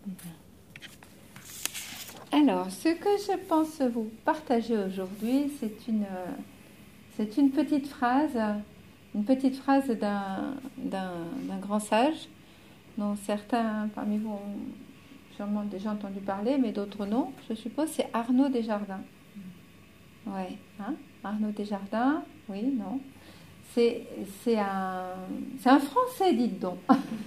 Alors, ce que je pense vous partager aujourd'hui, c'est une petite phrase d'un grand sage, dont certains parmi vous ont sûrement déjà entendu parler, mais d'autres non, je suppose, c'est Arnaud Desjardins. Ouais, hein? Arnaud Desjardins, oui, non. C'est un Français, dites donc.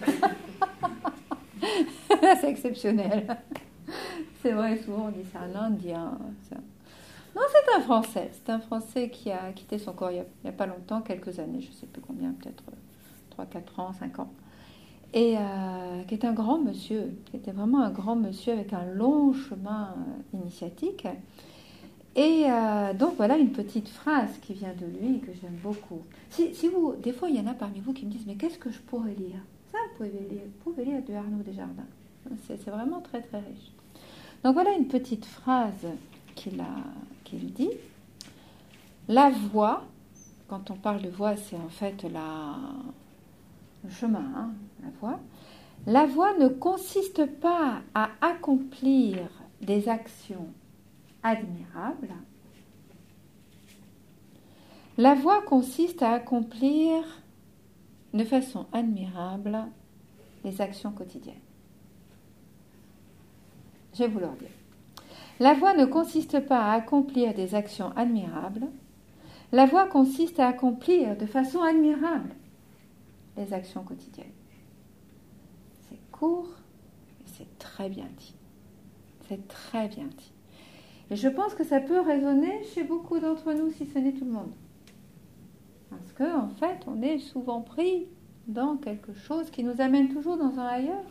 C'est exceptionnel. C'est vrai, souvent on dit c'est un Indien. Non, c'est un Français. C'est un Français qui a quitté son corps il n'y a pas longtemps, quelques années, je ne sais plus combien, peut-être 3, 4 ans, 5 ans. Et qui est un grand monsieur, qui était vraiment un grand monsieur avec un long chemin initiatique. Et donc voilà une petite phrase qui vient de lui que j'aime beaucoup. Si vous, des fois il y en a parmi vous qui me disent mais qu'est-ce que je pourrais lire? Ça vous pouvez lire de Arnaud Desjardins. C'est vraiment très très riche. Donc voilà une petite phrase qu'il dit. La voie, quand on parle de voie, c'est en fait le chemin, hein, la voie. La voie ne consiste pas à accomplir des actions admirables. La voie consiste à accomplir de façon admirable les actions quotidiennes. Je vais vous le redire. La voie ne consiste pas à accomplir des actions admirables. La voie consiste à accomplir de façon admirable les actions quotidiennes. C'est court et c'est très bien dit. C'est très bien dit. Et je pense que ça peut résonner chez beaucoup d'entre nous, si ce n'est tout le monde. Parce qu'en fait, on est souvent pris dans quelque chose qui nous amène toujours dans un ailleurs.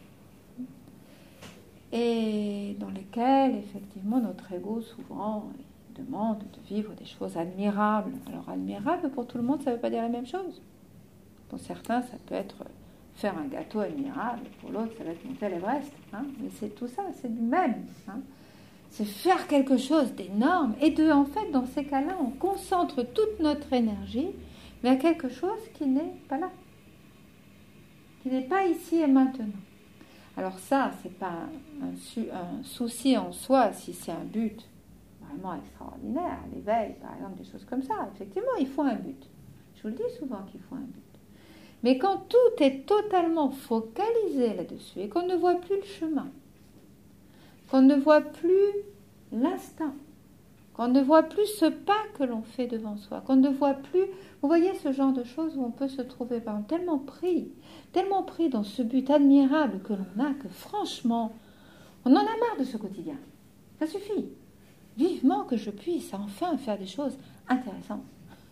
Et dans lequel, effectivement, notre ego, souvent, demande de vivre des choses admirables. Alors, admirable, pour tout le monde, ça ne veut pas dire la même chose. Pour certains, ça peut être faire un gâteau admirable. Pour l'autre, ça va être monter l'Everest. Hein, mais c'est tout ça, c'est du même. Hein. C'est faire quelque chose d'énorme. Et en fait, dans ces cas-là, on concentre toute notre énergie vers quelque chose qui n'est pas là. Qui n'est pas ici et maintenant. Alors ça, c'est pas un souci en soi si c'est un but vraiment extraordinaire, l'éveil par exemple, des choses comme ça. Effectivement, il faut un but. Je vous le dis souvent qu'il faut un but. Mais quand tout est totalement focalisé là-dessus et qu'on ne voit plus le chemin, qu'on ne voit plus l'instant, qu'on ne voit plus ce pas que l'on fait devant soi, qu'on ne voit plus, vous voyez ce genre de choses où on peut se trouver par exemple, tellement pris dans ce but admirable que l'on a, que franchement, on en a marre de ce quotidien. Ça suffit. Vivement que je puisse enfin faire des choses intéressantes.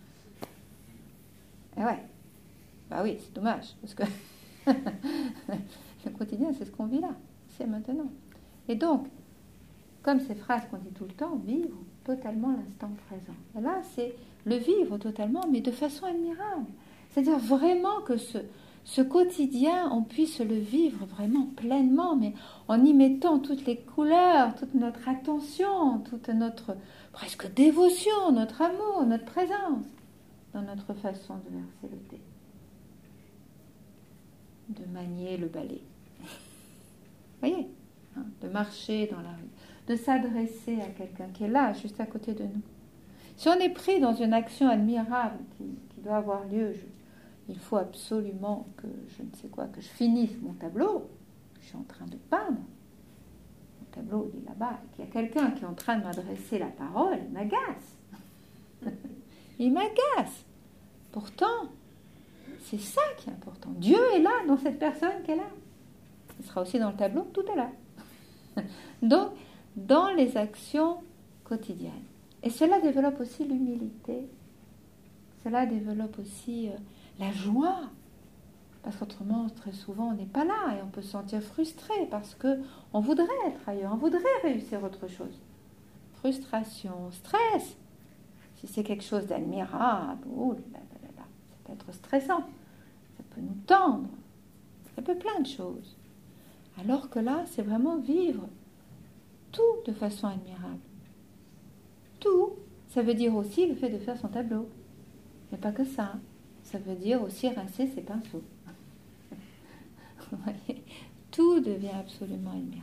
Et ouais, bah oui, c'est dommage, parce que le quotidien, c'est ce qu'on vit là, c'est maintenant. Et donc, comme ces phrases qu'on dit tout le temps, vivre totalement l'instant présent. Et là, c'est le vivre totalement, mais de façon admirable. C'est-à-dire vraiment que ce quotidien, on puisse le vivre vraiment pleinement, mais en y mettant toutes les couleurs, toute notre attention, toute notre presque dévotion, notre amour, notre présence dans notre façon de verser le thé, de manier le balai. Vous voyez, hein, de marcher dans la rue, de s'adresser à quelqu'un qui est là, juste à côté de nous. Si on est pris dans une action admirable qui doit avoir lieu, il faut absolument que que je finisse mon tableau, que je suis en train de peindre. Mon tableau, il est là-bas, et qu'il y a quelqu'un qui est en train de m'adresser la parole, il m'agace. Il m'agace. Pourtant, c'est ça qui est important. Dieu est là dans cette personne qui est là. Il sera aussi dans le tableau, tout est là. Donc, dans les actions quotidiennes. Et cela développe aussi l'humilité. Cela développe aussi la joie. Parce qu'autrement, très souvent, on n'est pas là et on peut se sentir frustré parce qu'on voudrait être ailleurs, on voudrait réussir autre chose. Frustration, stress. Si c'est quelque chose d'admirable, ça peut être stressant. Ça peut nous tendre. Ça peut plein de choses. Alors que là, c'est vraiment vivre tout de façon admirable. Tout, ça veut dire aussi le fait de faire son tableau. Mais pas que ça. Ça veut dire aussi rincer ses pinceaux. Vous voyez, Tout devient absolument admirable.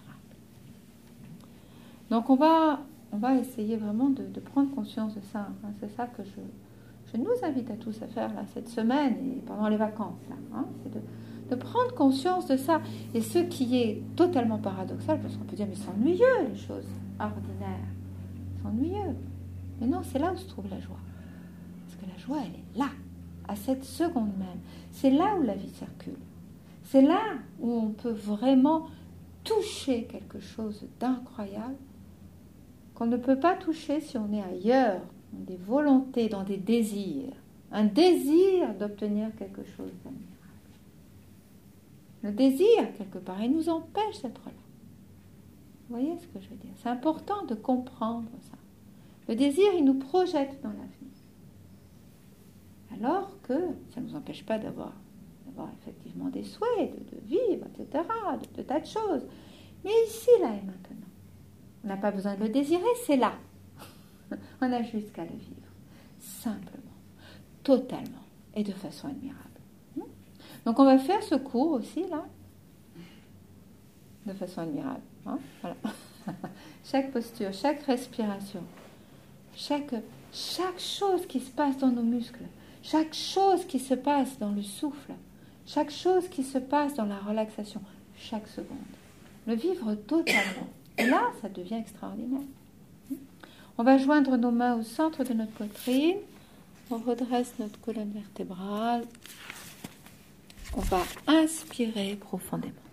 Donc on va essayer vraiment de prendre conscience de ça. Hein. C'est ça que je nous invite à tous à faire là, cette semaine et pendant les vacances. Là, hein. C'est de prendre conscience de ça. Et ce qui est totalement paradoxal, parce qu'on peut dire, mais c'est ennuyeux les choses ordinaires. C'est ennuyeux. Mais non, c'est là où se trouve la joie. Parce que la joie, elle est là, à cette seconde même. C'est là où la vie circule. C'est là où on peut vraiment toucher quelque chose d'incroyable qu'on ne peut pas toucher si on est ailleurs, dans des volontés, dans des désirs. Un désir d'obtenir quelque chose d'admirable. Le désir, quelque part, il nous empêche d'être là. Vous voyez ce que je veux dire? C'est important de comprendre ça. Le désir, il nous projette dans l'avenir. Alors que ça ne nous empêche pas d'avoir effectivement des souhaits, de vivre, etc., de tas de choses. Mais ici, là et maintenant. On n'a pas besoin de le désirer, c'est là. On a juste qu'à le vivre. Simplement, totalement et de façon admirable. Donc on va faire ce cours aussi, là, de façon admirable. Hein, voilà. Chaque posture, chaque respiration, chaque chose qui se passe dans nos muscles, chaque chose qui se passe dans le souffle, chaque chose qui se passe dans la relaxation, chaque seconde. Le vivre totalement. Et là, ça devient extraordinaire. On va joindre nos mains au centre de notre poitrine. On redresse notre colonne vertébrale. On va inspirer profondément.